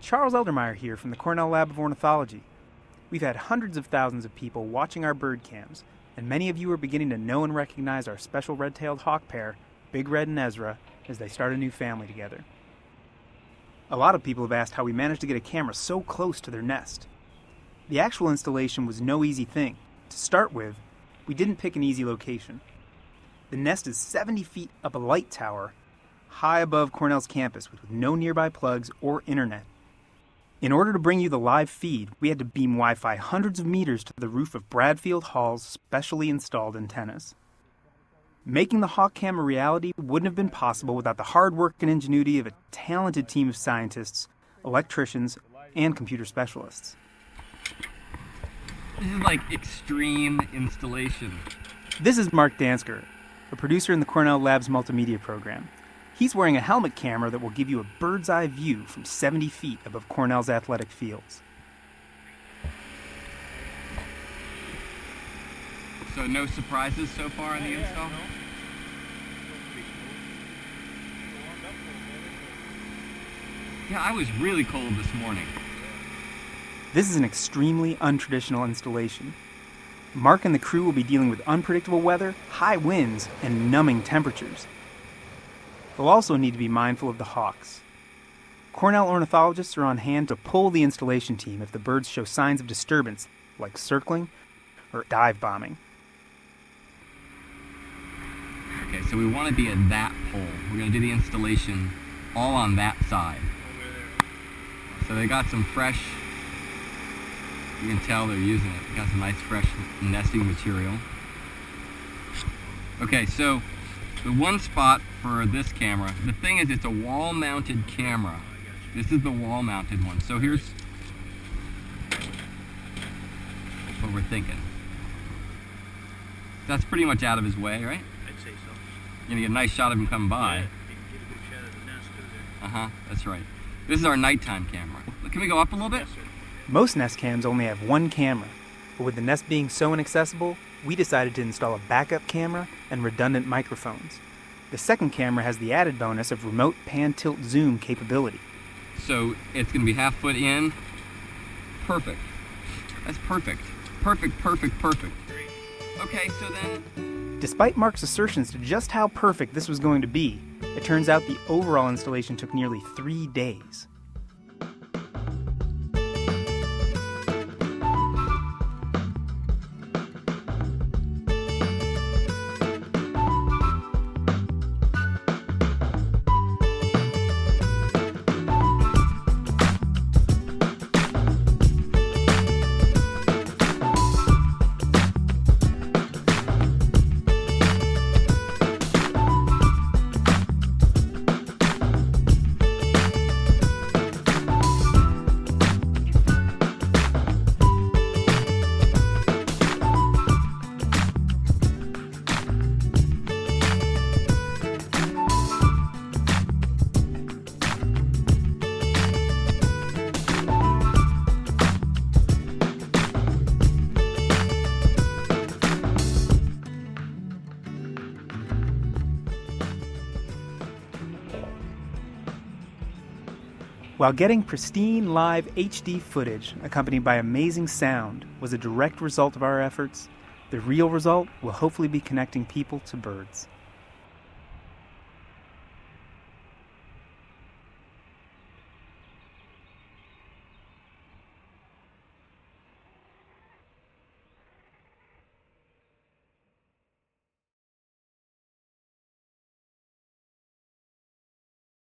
Charles Eldermeyer here from the Cornell Lab of Ornithology. We've had hundreds of thousands of people watching our bird cams, and many of you are beginning to know and recognize our special red-tailed hawk pair, Big Red and Ezra, as they start a new family together. A lot of people have asked how we managed to get a camera so close to their nest. The actual installation was no easy thing. To start with, we didn't pick an easy location. The nest is 70 feet up a light tower, high above Cornell's campus with no nearby plugs or internet. In order to bring you the live feed, we had to beam Wi-Fi hundreds of meters to the roof of Bradfield Hall's specially installed antennas. Making the Hawk Cam a reality wouldn't have been possible without the hard work and ingenuity of a talented team of scientists, electricians, and computer specialists. This is like extreme installation. This is Mark Dansker, a producer in the Cornell Lab's multimedia program. He's wearing a helmet camera that will give you a bird's eye view from 70 feet above Cornell's athletic fields. So no surprises so far in the install? Yeah, I was really cold this morning. This is an extremely untraditional installation. Mark and the crew will be dealing with unpredictable weather, high winds, and numbing temperatures. They'll also need to be mindful of the hawks. Cornell ornithologists are on hand to pull the installation team if the birds show signs of disturbance, like circling or dive bombing. Okay, so we want to be at that pole. We're going to do the installation all on that side. So they got some fresh, you can tell they're using it. They got some nice fresh nesting material. Okay, so the one spot for this camera, the thing is it's a wall-mounted camera. This is the wall-mounted one. So here's what we're thinking. That's pretty much out of his way, right? I'd say so. You're gonna get a nice shot of him coming by. Yeah, you can get a good shot of the nest through there. That's right. This is our nighttime camera. Can we go up a little bit? Yes, sir. Most Nest cams only have one camera, but with the Nest being so inaccessible, we decided to install a backup camera and redundant microphones. The second camera has the added bonus of remote pan-tilt-zoom capability. So it's going to be half foot in. Perfect. That's perfect. Perfect, perfect, perfect. Great. Okay, so then... Despite Mark's assertions to just how perfect this was going to be, it turns out the overall installation took nearly 3 days. While getting pristine live HD footage accompanied by amazing sound was a direct result of our efforts, the real result will hopefully be connecting people to birds.